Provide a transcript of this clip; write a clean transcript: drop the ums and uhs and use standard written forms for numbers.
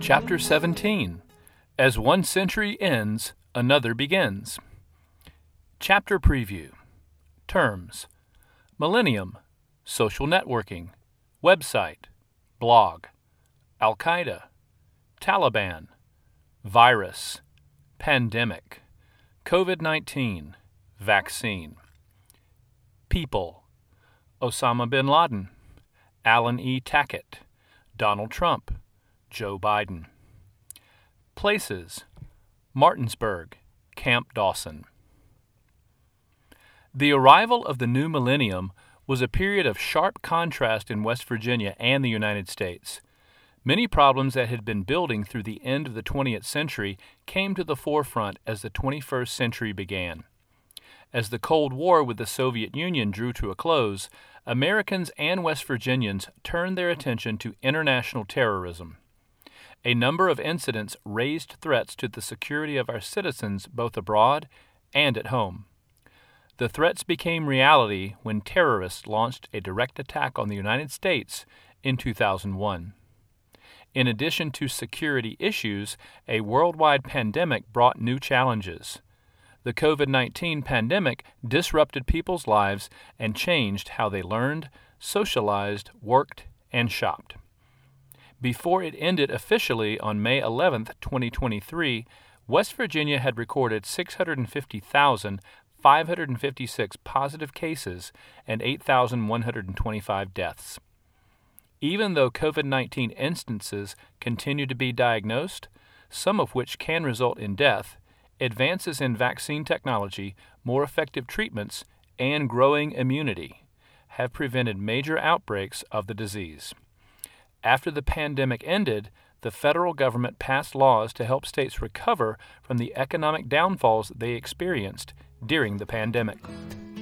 Chapter 17. As one century ends, another begins. Chapter Preview. Terms: Millennium, social networking, website, blog, Al-Qaeda, Taliban, virus, pandemic, COVID-19, vaccine. People: Osama bin Laden, Alan E. Tackett, Donald Trump, Joe Biden. Places: Martinsburg, Camp Dawson. The arrival of the new millennium was a period of sharp contrast in West Virginia and the United States. Many problems that had been building through the end of the 20th century came to the forefront as the 21st century began. As the Cold War with the Soviet Union drew to a close, Americans and West Virginians turned their attention to international terrorism. A number of incidents raised threats to the security of our citizens both abroad and at home. The threats became reality when terrorists launched a direct attack on the United States in 2001. In addition to security issues, a worldwide pandemic brought new challenges. The COVID-19 pandemic disrupted people's lives and changed how they learned, socialized, worked, and shopped. Before it ended officially on May 11, 2023, West Virginia had recorded 650,556 positive cases and 8,125 deaths. Even though COVID-19 instances continue to be diagnosed, some of which can result in death, advances in vaccine technology, more effective treatments, and growing immunity have prevented major outbreaks of the disease. After the pandemic ended, the federal government passed laws to help states recover from the economic downfalls they experienced during the pandemic.